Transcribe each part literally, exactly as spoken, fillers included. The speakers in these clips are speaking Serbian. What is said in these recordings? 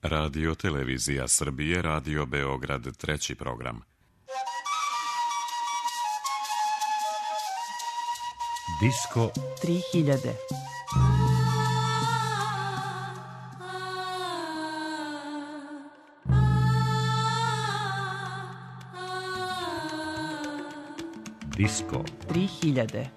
Radio Televizija Srbije, Radio Beograd, treći program. Disko tri hiljade. Disko tri hiljade.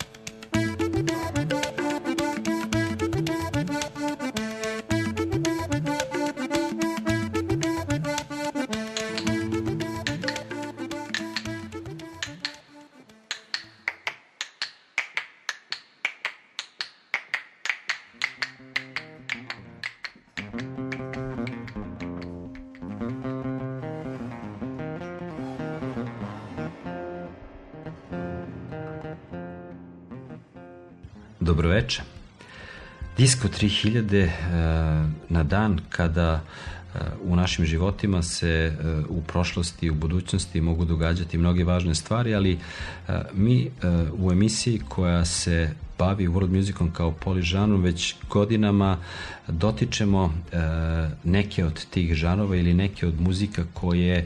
Dobroveče. Disko tri hiljade na dan kada u našim životima se u prošlosti i u budućnosti mogu događati mnoge važne stvari, ali mi u emisiji koja se bavi world musicom kao poližanrom već godinama dotičemo neke od tih žanrova ili neke od muzika koje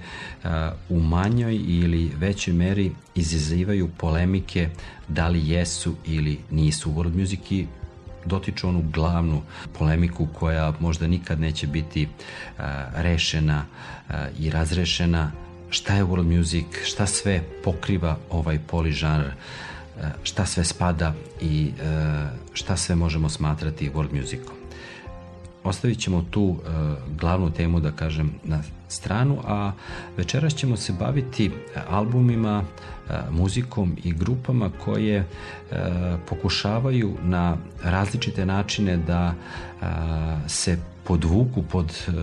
u manjoj ili većoj meri izazivaju polemike da li jesu ili nisu world music i dotiču onu glavnu polemiku koja možda nikad neće biti uh, rešena uh, i razrešena. Šta je world music, šta sve pokriva ovaj poližanr, uh, šta sve spada i uh, šta sve možemo smatrati world musicom. Ostavit ćemo tu uh, glavnu temu, da kažem, na stranu, a večeras ćemo se baviti albumima, uh, muzikom i grupama koje uh, pokušavaju na različite načine da uh, se podvuku pod uh,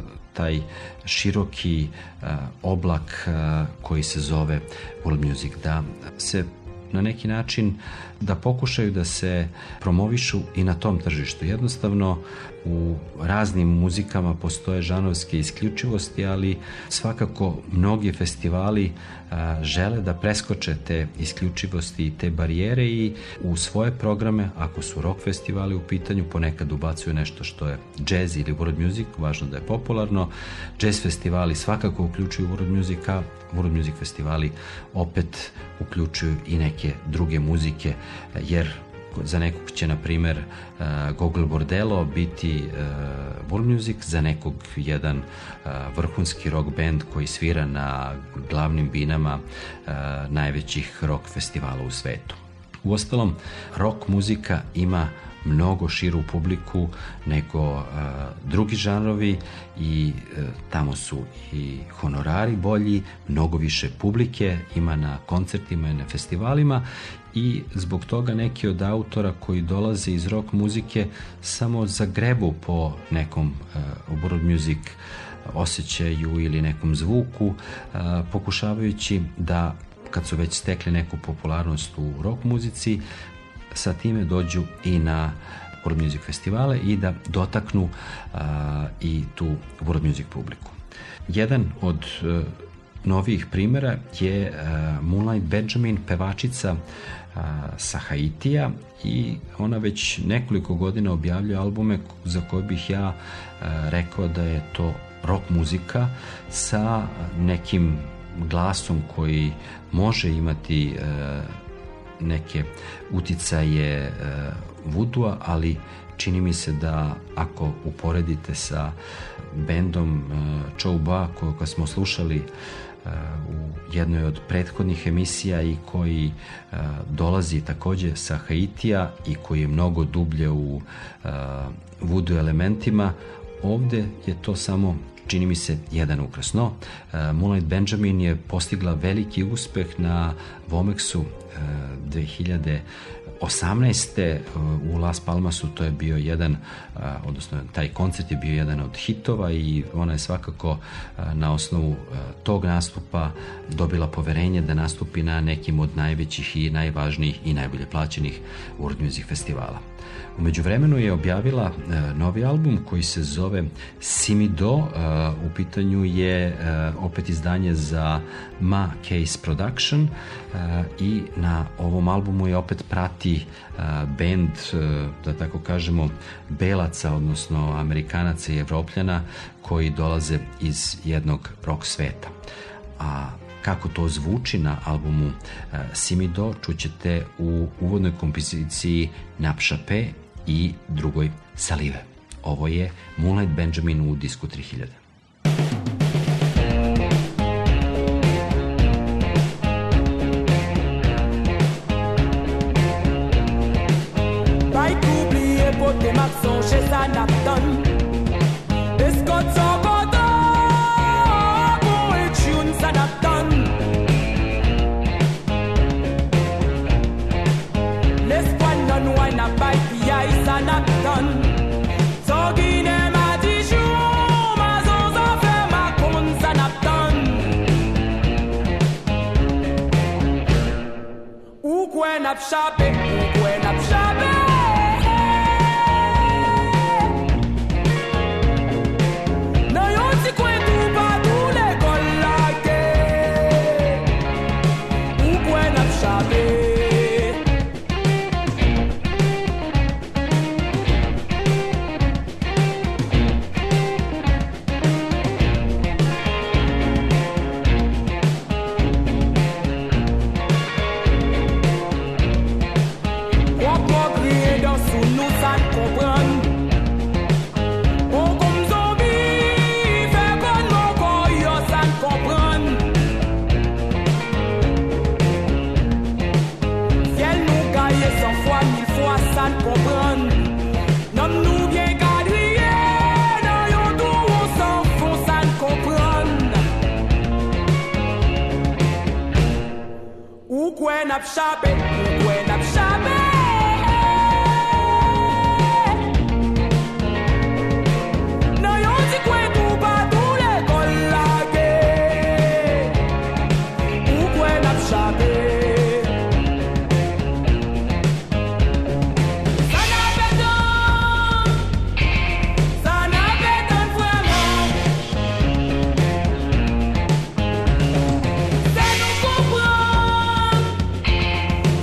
taj široki uh, oblak uh, koji se zove world music, da se na neki način da pokušaju da se promovišu i na tom tržištu. Jednostavno u raznim muzikama postoje žanrovske isključivosti, ali svakako mnogi festivali a, žele da preskoče te isključivosti i te barijere i u svoje programe, ako su rock festivali u pitanju, ponekad ubacuju nešto što je jazz ili world music, važno da je popularno. Jazz festivali svakako uključuju world music, a world music festivali opet uključuju i neke druge muzike, jer za nekog će, na primer, uh, Gogol Bordello biti uh, world music, za nekog jedan uh, vrhunski rock band koji svira na glavnim binama uh, najvećih rock festivala u svetu. Uostalom, rock muzika ima mnogo širu publiku nego uh, drugi žanrovi i uh, tamo su i honorari bolji, mnogo više publike ima na koncertima i na festivalima i zbog toga neki od autora koji dolaze iz rock muzike samo zagrebu po nekom uh, world music osjećaju ili nekom zvuku, uh, pokušavajući da kad su već stekli neku popularnost u rock muzici, sa time dođu i na world music festivale i da dotaknu uh, i tu world music publiku. Jedan od uh, novijih primjera je uh, Moonlight Benjamin, pevačica uh, sa Haitija, i ona već nekoliko godina objavljuje albume za koje bih ja uh, rekao da je to rock muzika sa nekim glasom koji može imati uh, neke uticaje uh, vudua, ali čini mi se da ako uporedite sa bendom uh, Chouba koga smo slušali uh, u jednoj od prethodnih emisija i koji uh, dolazi takođe sa Haitija i koji je mnogo dublje u uh, vudu elementima, ovde je to samo, čini mi se, jedan ukras. No, uh, Moonlight Benjamin je postigla veliki uspeh na Vomexu uh, dve hiljade osamnaeste. Uh, u Las Palmasu to je bio jedan, uh, odnosno taj koncert je bio jedan od hitova i ona je svakako uh, na osnovu uh, tog nastupa dobila poverenje da nastupi na nekim od najvećih i najvažnijih i najbolje plaćenih world music festivala. U međuvremenu je objavila uh, novi album koji se zove Simido. Uh, u pitanju je uh, opet izdanje za Ma Case Production uh, i na ovom albumu je opet prati mladi bend, da tako kažemo, belaca, odnosno Amerikanaca i Evropljana koji dolaze iz jednog rock sveta. A kako to zvuči na albumu Simido čućete u uvodnoj kompoziciji Napšape i drugoj Salive. Ovo je Moonlight Benjamin u Disku tri hiljade. Napšape, ukwe napšape. Na yon si kwe tu pa tu le kol lake. Ukwe napšape. Napšape, ukwe napšape. Na yon si kwe tu pa tu le kol lake. Ukwe napšape. Sa na beton, sa na beton vraiment. Se nou kompran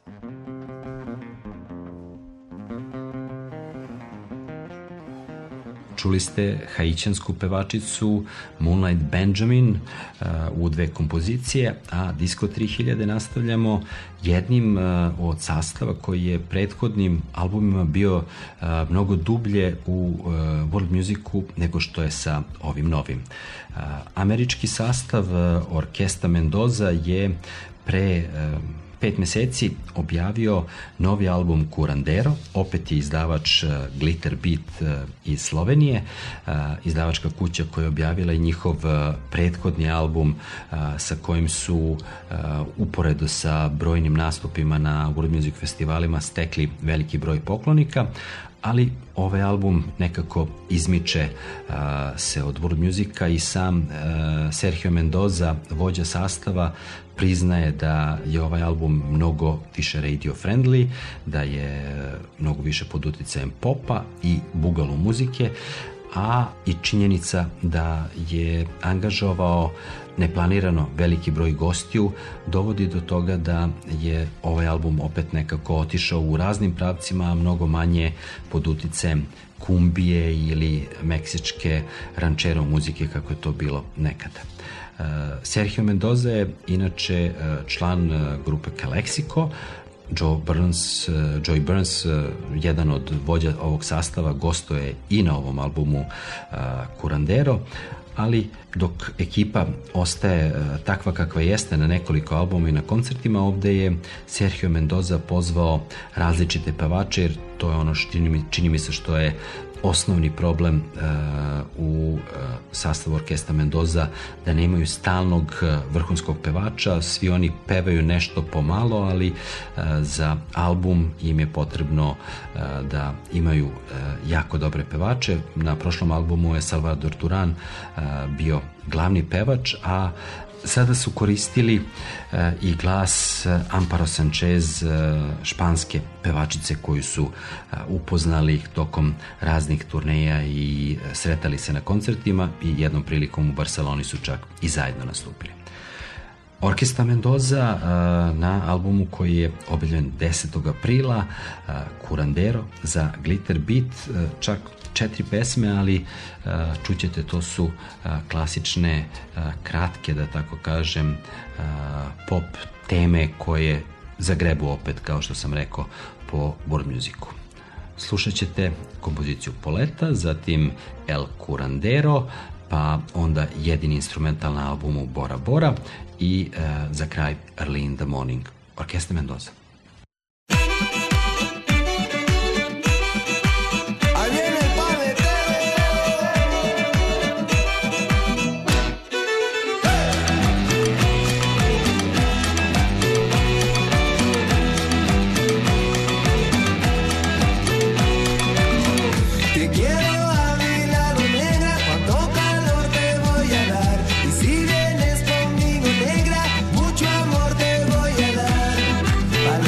Čuli ste haićansku pevačicu Moonlight Benjamin uh, u dve kompozicije, a Disco tri hiljade nastavljamo jednim uh, od sastava koji je prethodnim albumima bio uh, mnogo dublje u uh, world musicu nego što je sa ovim novim. Uh, američki sastav uh, Orkesta Mendoza je pre uh, pet meseci objavio novi album Curandero, opet je izdavač uh, Glitter Beat uh, iz Slovenije, uh, izdavačka kuća koja je objavila i njihov uh, prethodni album uh, sa kojim su uh, uporedo sa brojnim nastupima na World Music festivalima stekli veliki broj poklonika, ali ovaj album nekako izmiče uh, se od world musika i sam uh, Sergio Mendoza, vođa sastava, priznaje da je ovaj album mnogo više radio friendly, da je mnogo više pod uticajem popa i bugalu muzike, a i činjenica da je angažovao neplanirano veliki broj gostiju dovodi do toga da je ovaj album opet nekako otišao u raznim pravcima, a mnogo manje pod uticajem kumbije ili meksičke rančero muzike kako je to bilo nekada. Uh, Sergio Mendoza je inače uh, član uh, grupe Calexico. Joe Burns, uh, Joey Burns, uh, jedan od vođa ovog sastava, gostuje i na ovom albumu uh, Curandero, ali dok ekipa ostaje uh, takva kakva jeste na nekoliko albuma i na koncertima, ovde je Sergio Mendoza pozvao različite pevače, jer to je ono što čini mi, čini mi se što je osnovni problem uh, u uh, sastavu Orkesta Mendoza, da nemaju stalnog uh, vrhunskog pevača, svi oni pevaju nešto pomalo, ali uh, za album im je potrebno uh, da imaju uh, jako dobre pevače. Na prošlom albumu je Salvador Duran uh, bio glavni pevač, a sada su koristili uh, i glas uh, Amparo Sanchez, uh, španske pevačice koju su uh, upoznali tokom raznih turneja i uh, sretali se na koncertima i jednom prilikom u Barceloni su čak i zajedno nastupili. Orkesta Mendoza uh, na albumu koji je objavljen desetog aprila, uh, Curandero za Glitter Beat, uh, čak četiri pesme, ali uh, čućete, to su uh, klasične, uh, kratke, da tako kažem, uh, pop teme koje zagrebu opet, kao što sam rekao, po world musicu. Slušat ćete kompoziciju Poleta, zatim El Curandero, pa onda jedini instrumental na albumu Bora Bora i uh, za kraj Early in the Morning. Orkesta Mendoza. Para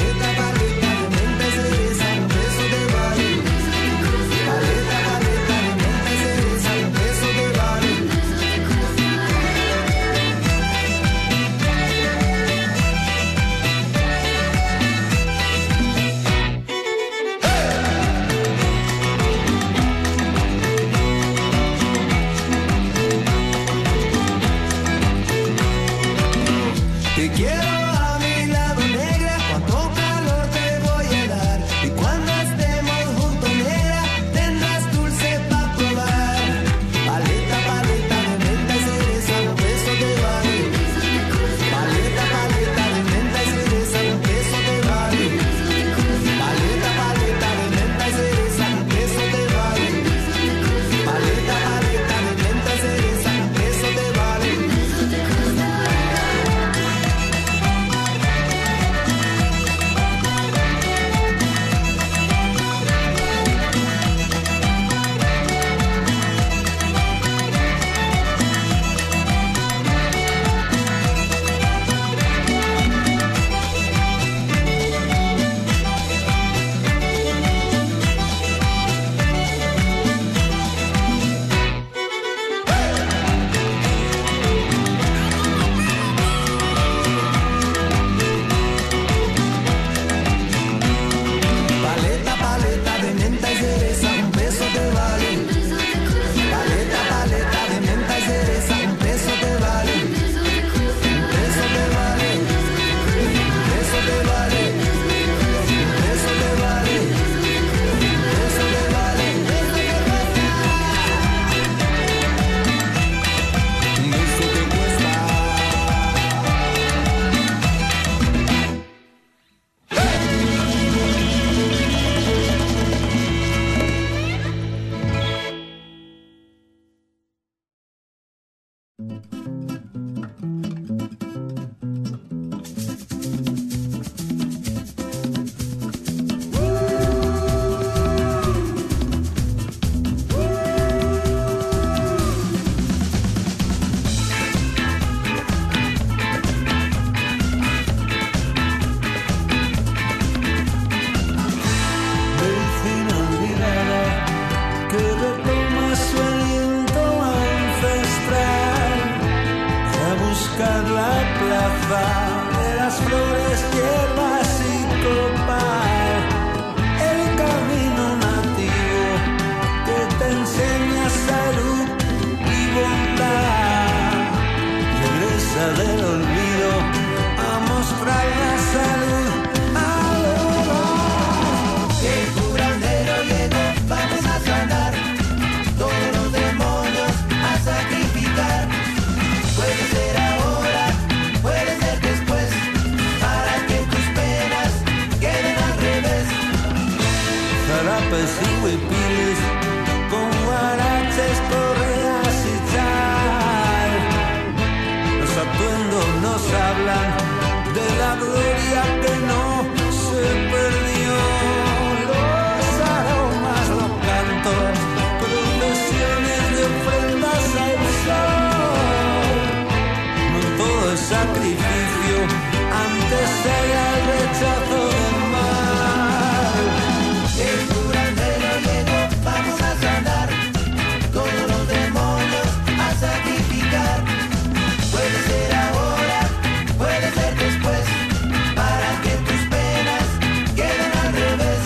hierbas y copal, el camino nativo que te enseña salud y bondad. Regresa del olvido a mostrar la salud a los demás. El curandero llegó, vamos a sanar todos los demonios, a sacrificar. Puede ser ahora, puede ser después, para que tus penas queden al revés. Zarapes y huipiles, con guaraches, correas y chal. Los atuendos nos hablan de la gloria que no se perdió. Los aromas, los cantos, procesiones de ofrendas al sol. No todo es sacrificio, antes era el rechazo del mal. El curandero llegó, vamos a sanar todos los demonios, a sacrificar. Puede ser ahora, puede ser después, para que tus penas queden al revés.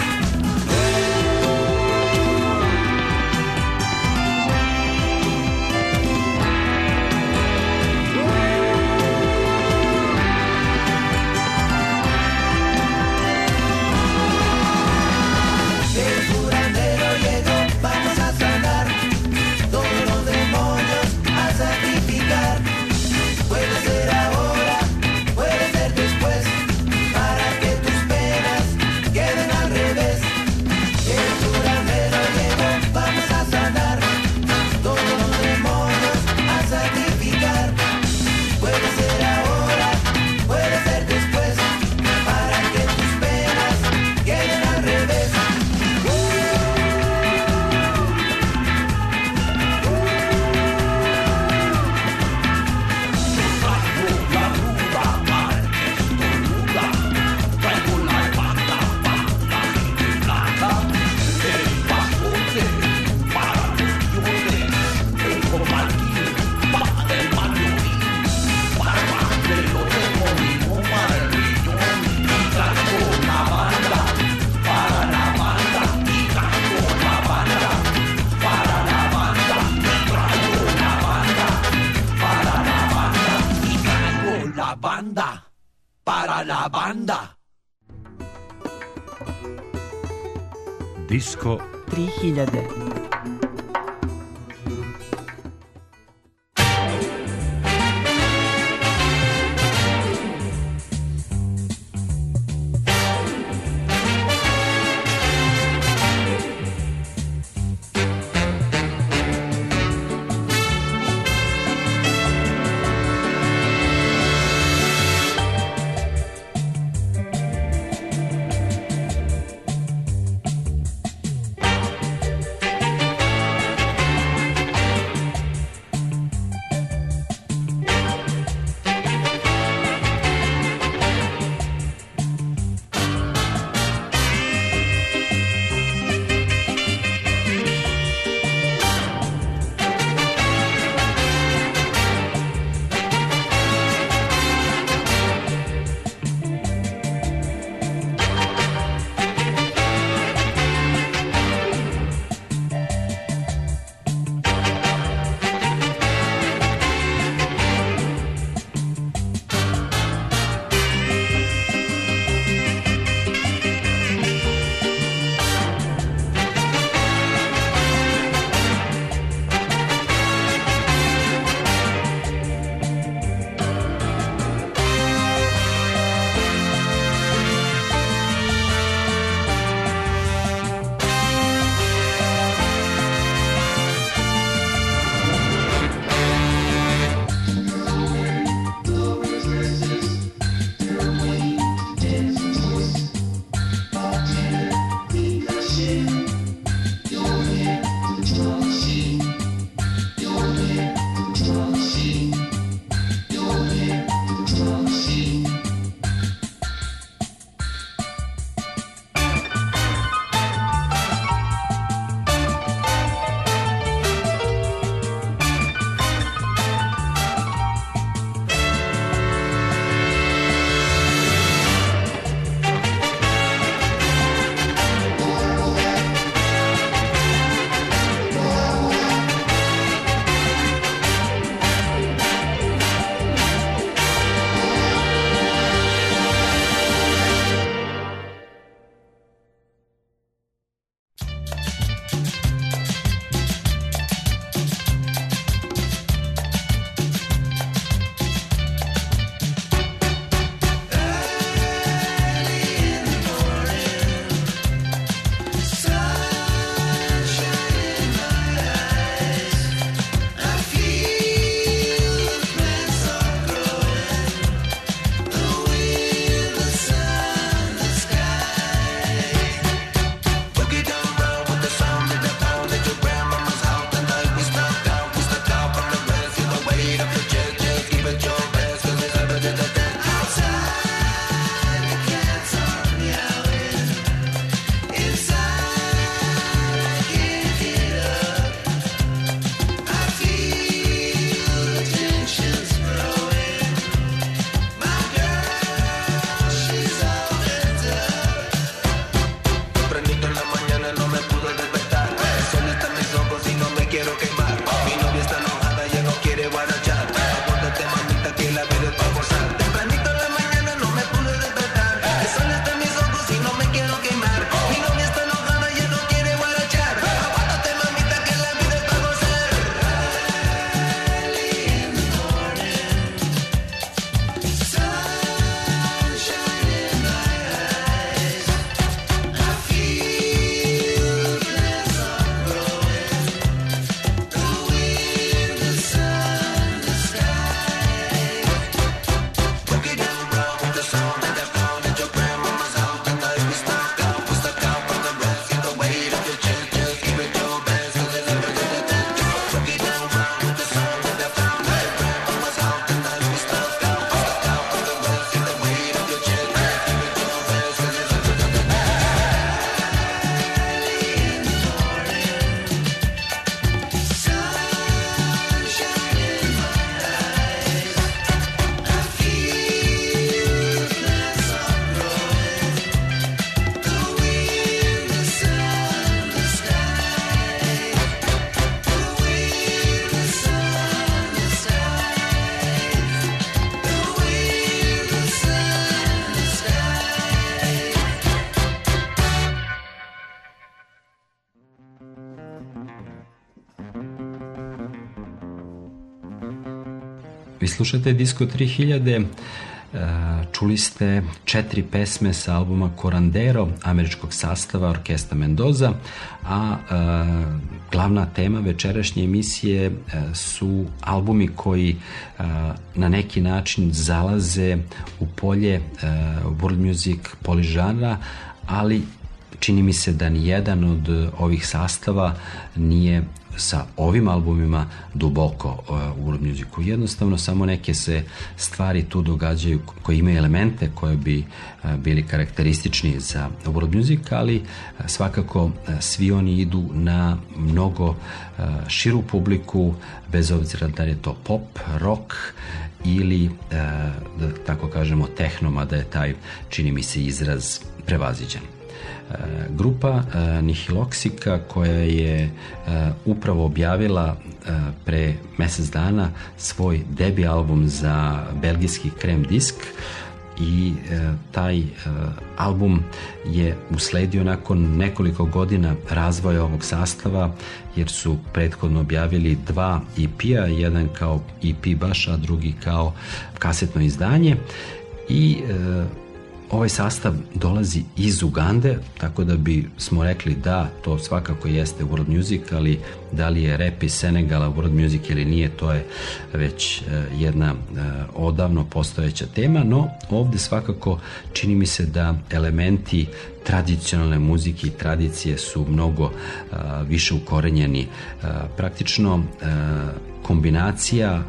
El curandero llegó, vamos a sanar todos los demonios, a sacrificar. Puede ser ahora, puede ser después, para que tus penas queden al revés. El curandero llegó, vamos a sanar todos los demonios, a sacrificar. Puede ser ahora, puede ser después, para que tus penas queden al revés. La banda, para la banda. Disko tri hiljade. Vi slušate Disko tri hiljade, čuli ste četiri pesme sa albuma Corandero američkog sastava Orkestra Mendoza, a glavna tema večerašnje emisije su albumi koji na neki način zalaze u polje world music poližanra, ali čini mi se da ni jedan od ovih sastava nije sa ovim albumima duboko u world musicu. Jednostavno samo neke se stvari tu događaju koje imaju elemente koje bi bili karakteristični za world music, ali svakako svi oni idu na mnogo širu publiku, bez obzira da je to pop, rock ili, da tako kažemo, tehno, mada je taj, čini mi se, izraz prevaziđen. Grupa Nihiloksika, koja je upravo objavila pre mesec dana svoj debi album za belgijski Krem disk, i taj album je usledio nakon nekoliko godina razvoja ovog sastava, jer su prethodno objavili dva E P-a, jedan kao E P baš, a drugi kao kasetno izdanje, i ovaj sastav dolazi iz Ugande, tako da bi smo rekli da to svakako jeste world music, ali da li je rap iz Senegala world music ili nije, to je već jedna odavno postojeća tema, no ovde svakako čini mi se da elementi tradicionalne muzike i tradicije su mnogo više ukorenjeni. Praktično kombinacija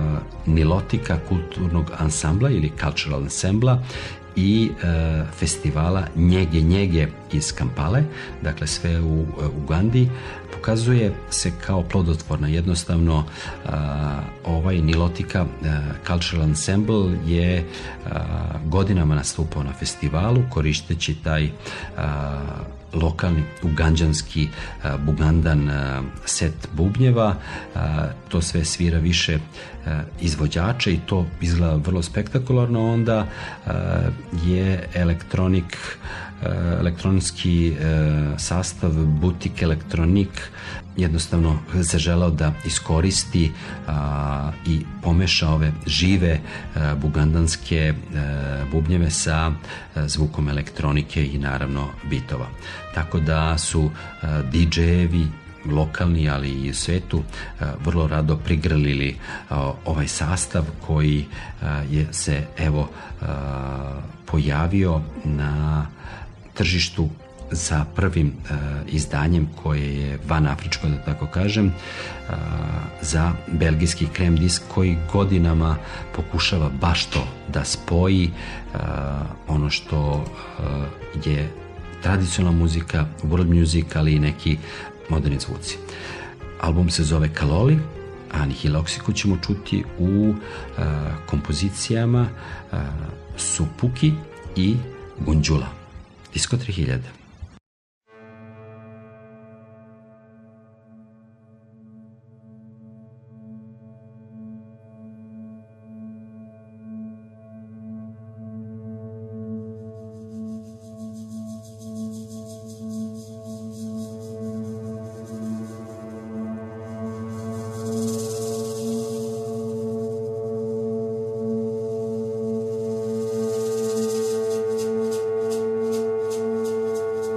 nilotika kulturnog ansambla ili cultural ensembla i e, festivala Njege Njege iz Kampale, dakle sve u e, Ugandi, pokazuje se kao plodotvorna. Jednostavno a, ovaj Nilotika a, Cultural Ensemble je a, godinama nastupao na festivalu koristeći taj a, lokalni uganđanski a, bugandan a, set bubnjeva. A, to sve svira više a, izvođača i to izgleda vrlo spektakularno. Onda a, je elektronik elektronski sastav Butik Elektronik jednostavno se želeo da iskoristi a, i pomeša ove žive a, bugandanske a, bubnjeve sa a, zvukom elektronike i naravno bitova. Tako da su a, D J-evi lokalni, ali i u svetu a, vrlo rado prigrlili a, ovaj sastav koji a, je se evo a, pojavio na tržištu sa prvim uh, izdanjem koje je vanafričko, da tako kažem, uh, za belgijski Krem disk, koji godinama pokušava baš to da spoji uh, ono što uh, je tradicionalna muzika, world music, ali i neki moderni zvuci. Album se zove Kaloli, a Nihiloksiku ćemo čuti u uh, kompozicijama uh, Supuki i Gunđula. Disko tri hiljade. Thank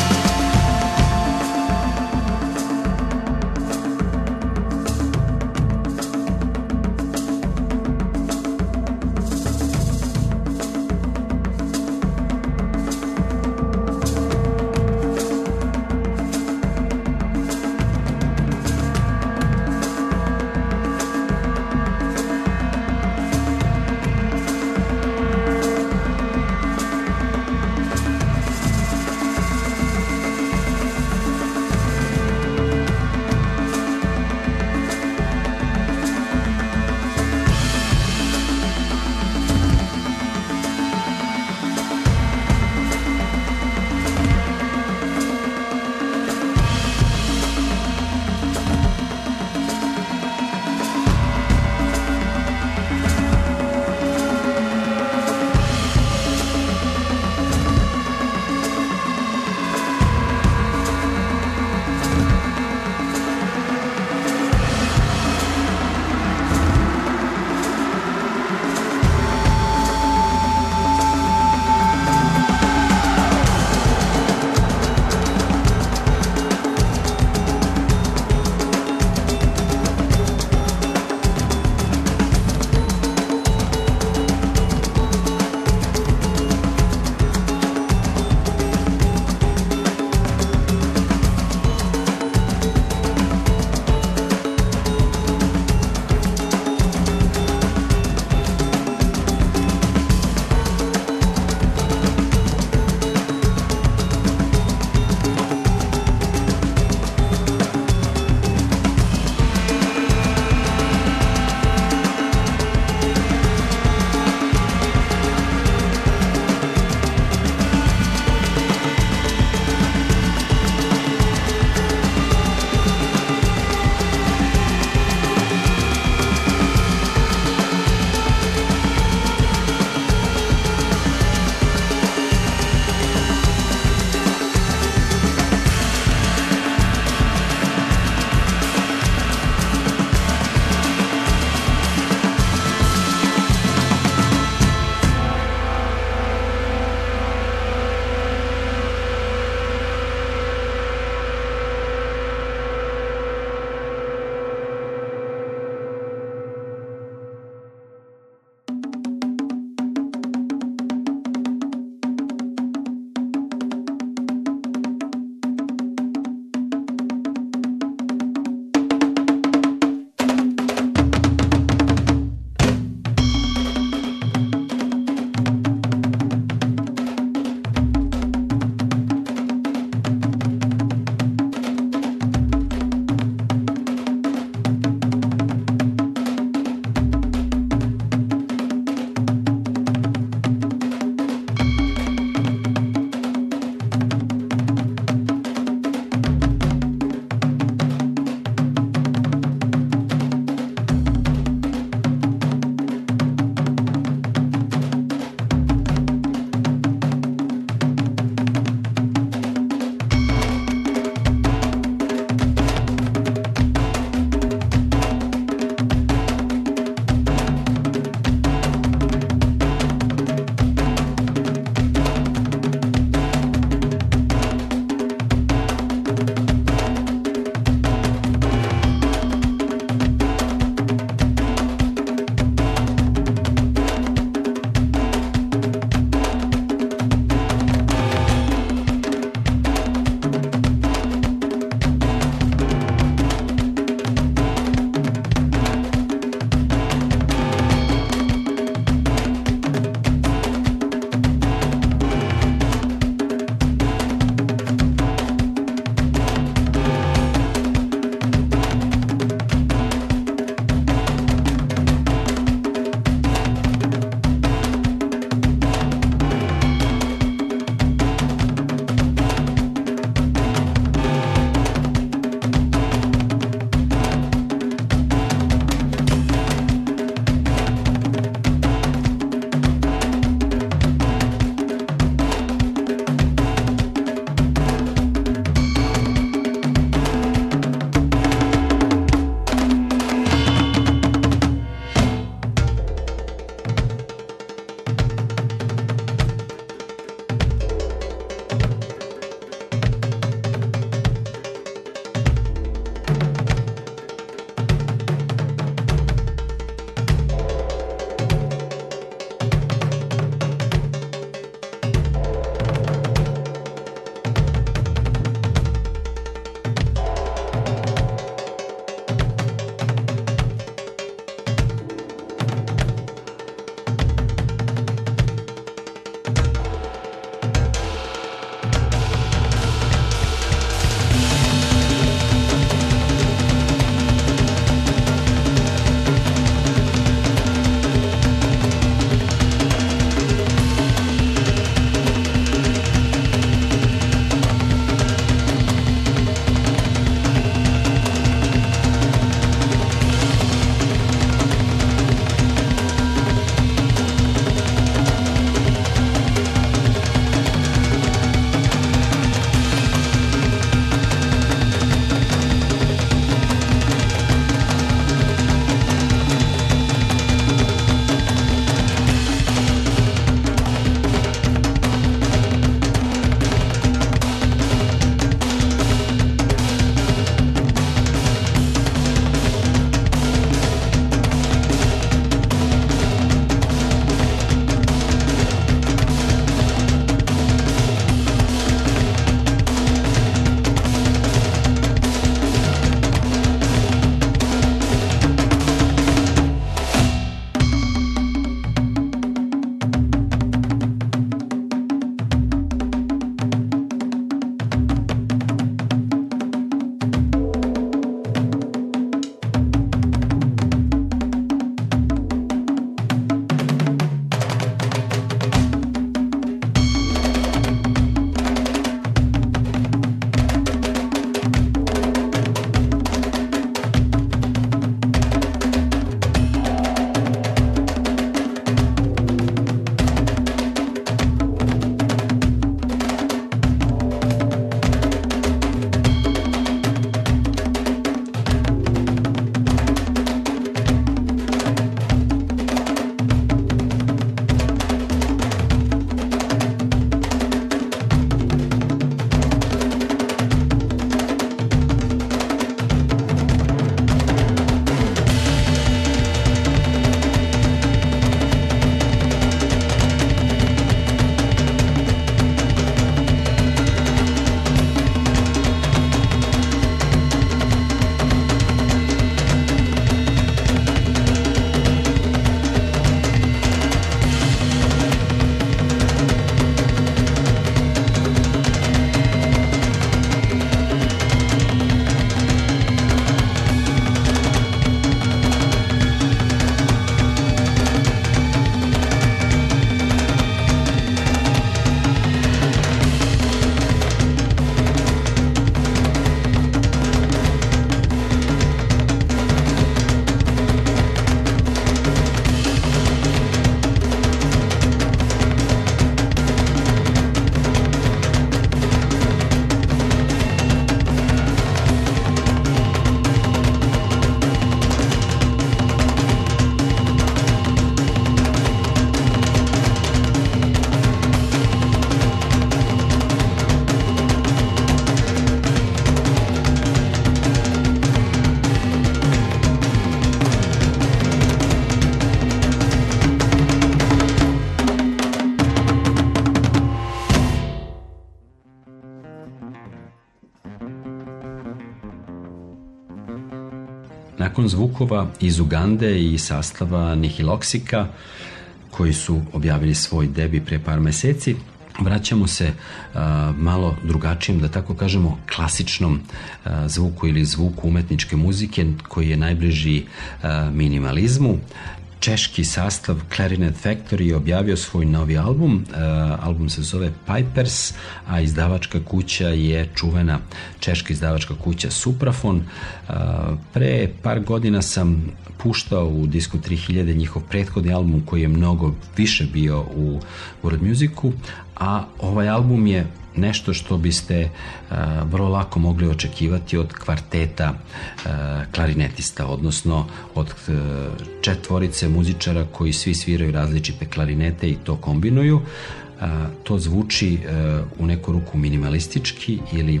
Nakon zvukova iz Ugande i sastava Nihiloksika, koji su objavili svoj debi pre par meseci, vraćamo se a, malo drugačijem, da tako kažemo, klasičnom a, zvuku ili zvuku umetničke muzike koji je najbliži a, minimalizmu. Češki sastav Clarinet Factory je objavio svoj novi album. Uh, album se zove Pipers, a izdavačka kuća je čuvena češka izdavačka kuća Suprafon. Uh, pre par godina sam puštao u Disco tri hiljade njihov prethodni album koji je mnogo više bio u world musicu, a ovaj album je nešto što biste uh, vrlo lako mogli očekivati od kvarteta uh, klarinetista, odnosno od uh, četvorice muzičara koji svi sviraju različite klarinete i to kombinuju. Uh, to zvuči uh, u neku ruku minimalistički ili uh,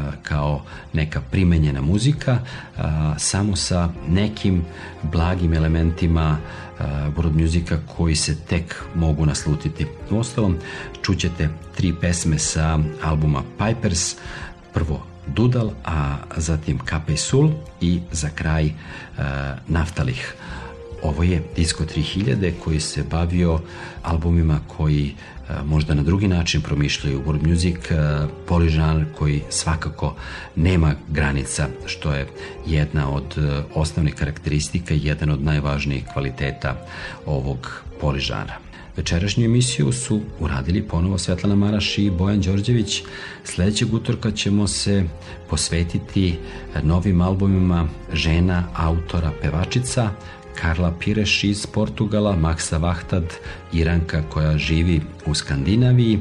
kao neka primenjena muzika, uh, samo sa nekim blagim elementima world musika koji se tek mogu naslutiti. U ostalom, čućete tri pesme sa albuma Pipers, prvo Dudal, a zatim Kapej Sul i za kraj uh, Naftalih. Ovo je Disco tri hiljade koji se bavio albumima koji uh, možda na drugi način promišljaju world music, uh, poližanr koji svakako nema granica, što je jedna od uh, osnovnih karakteristika i jedan od najvažnijih kvaliteta ovog poližanra. Večerašnju emisiju su uradili ponovo Svetlana Maraš i Bojan Đorđević. Sledećeg utorka ćemo se posvetiti novim albumima žena, autora, pevačica, Karla Pireš iz Portugala, Maksa Vahtad, Iranka koja živi u Skandinaviji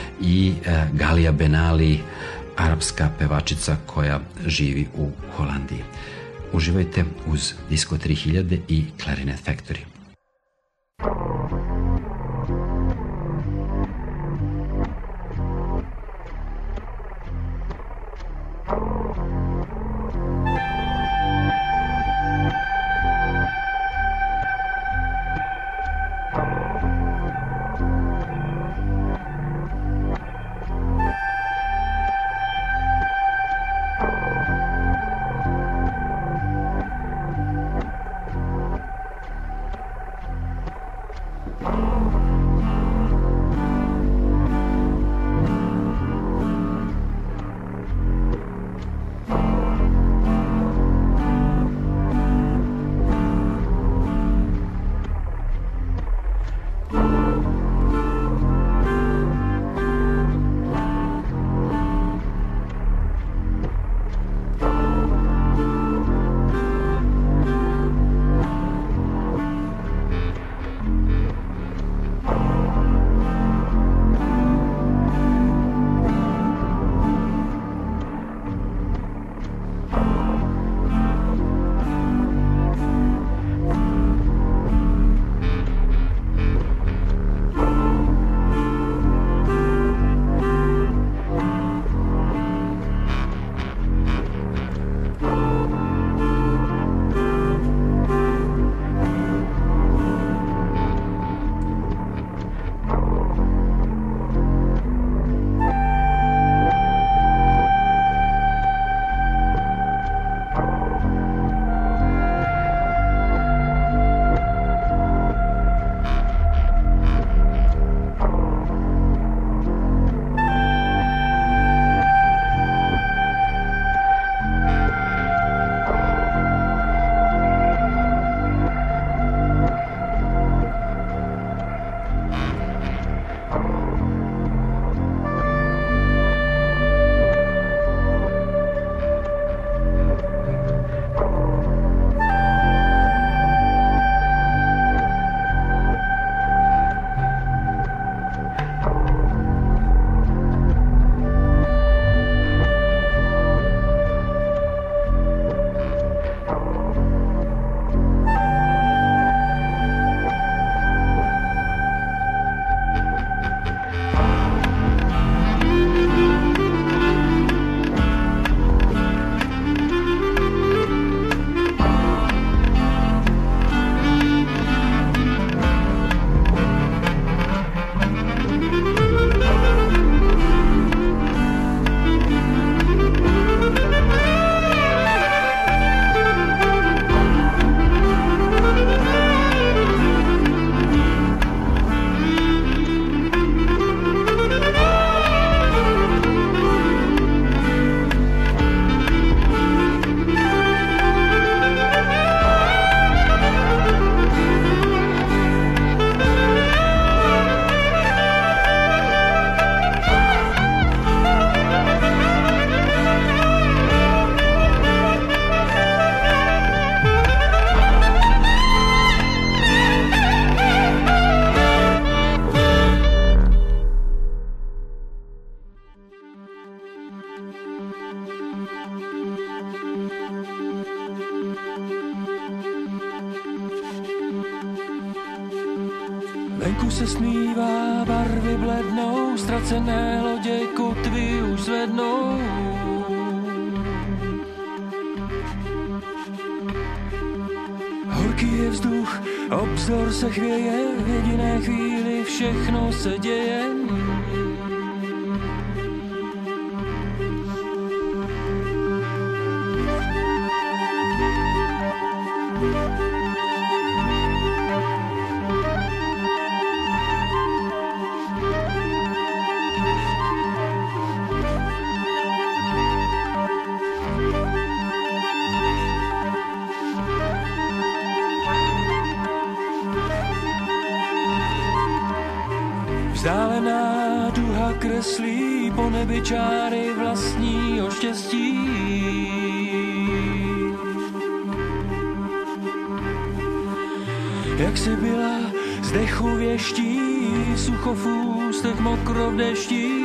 i e, Galija Benali, arapska pevačica koja živi u Holandiji. Uživajte uz Disco tri hiljade i Clarinet Factory. Venku se smívá, barvy blednou, ztracené lodě kotvy už zvednou. Horký je vzduch, obzor se chvěje, v jediné chvíli všechno se děje. Vzdálená duha kreslí po nebi čáry vlastního štěstí. Jak si byla z dechu věští, sucho v ústech, mokro v deštích.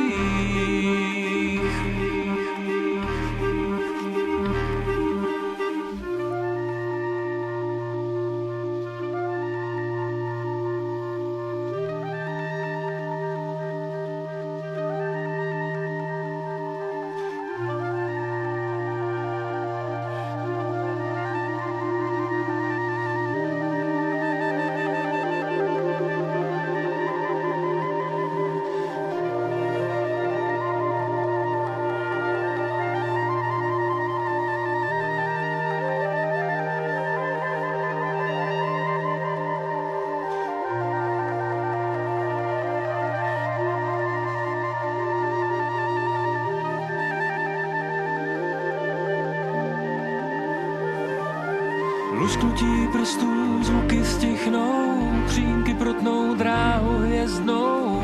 Lusknutí prstů, zvuky stichnou, křínky protnou dráhu hvězdnou.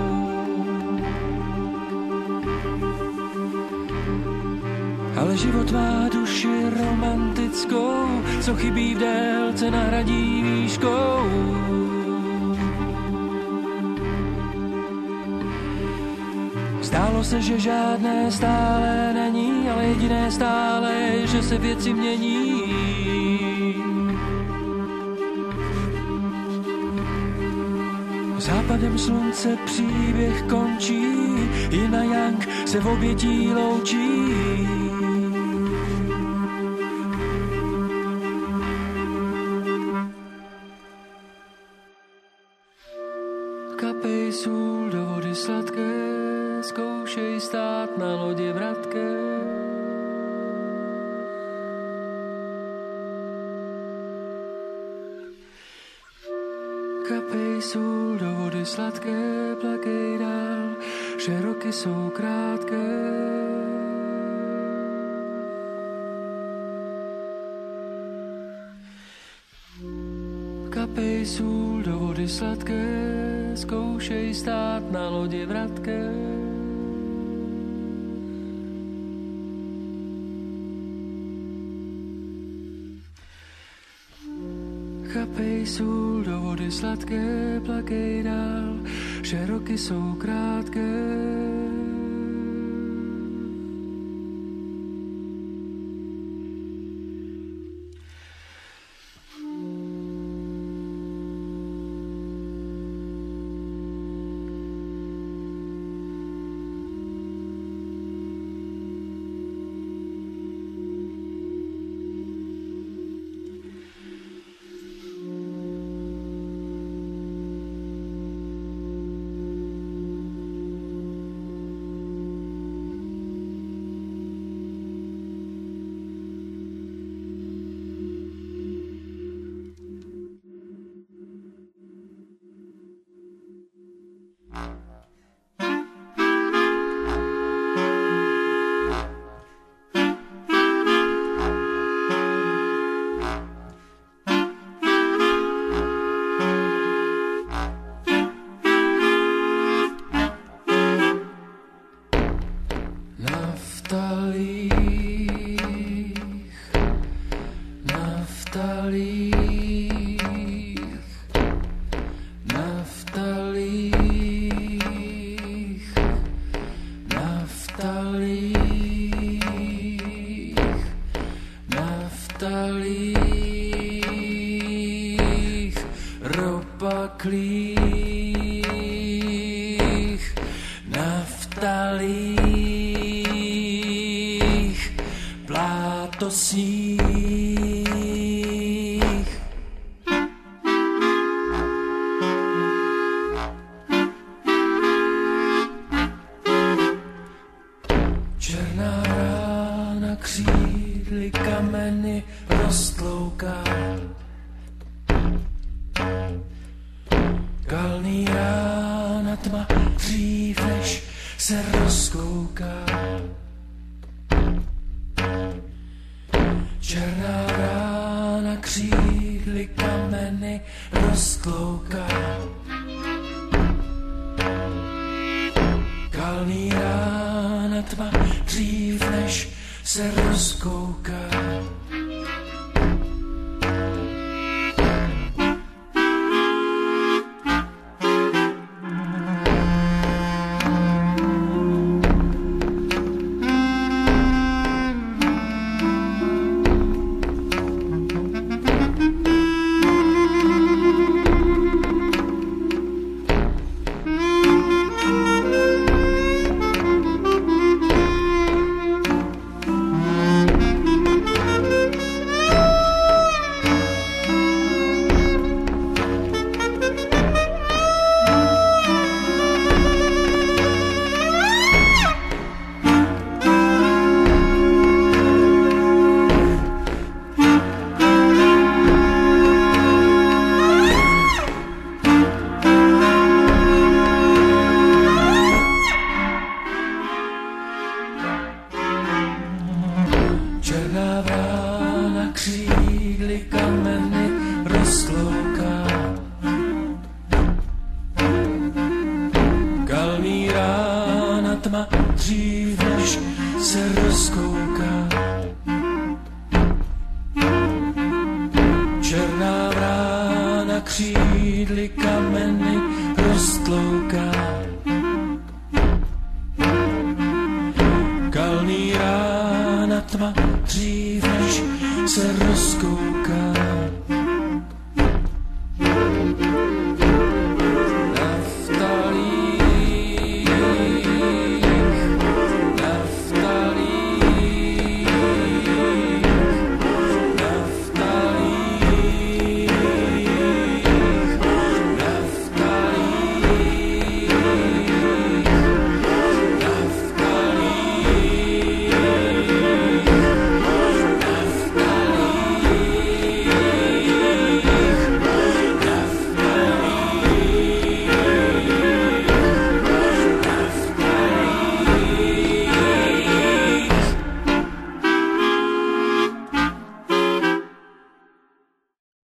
Ale život má duši romantickou, co chybí v délce, nahradí výškou. Zdálo se, že žádné stále není, ale jediné stále je, že se věci mění. Západem slunce příběh končí, Yin a Yang se v obětí loučí. Kapej sůl do vody sladké, zkoušej stát na lodě vratké. Kapej sůl do vody sladké, plakej dál, že roky jsou krátké. Kapej sůl do vody sladké, zkoušej stát na lodě vratké. Kapej sůl do vody sladké, plakej dál, že roky jsou krátké. naftalích, naftalích, plátosních. Černá rána křídly kameny roztlouká. Kalný rána tma dřív, než se rozkouká. Černá rána křídly kameny roztlouká. Kalný rána tma dřív, než se rozkouká. Černá vrána křídly kameny roztlouká. Kalný rána tma dřív, než se rozkouká. Černá vrána křídly kameny roztlouká. Kalný rána tma dřív, než se rozkouká.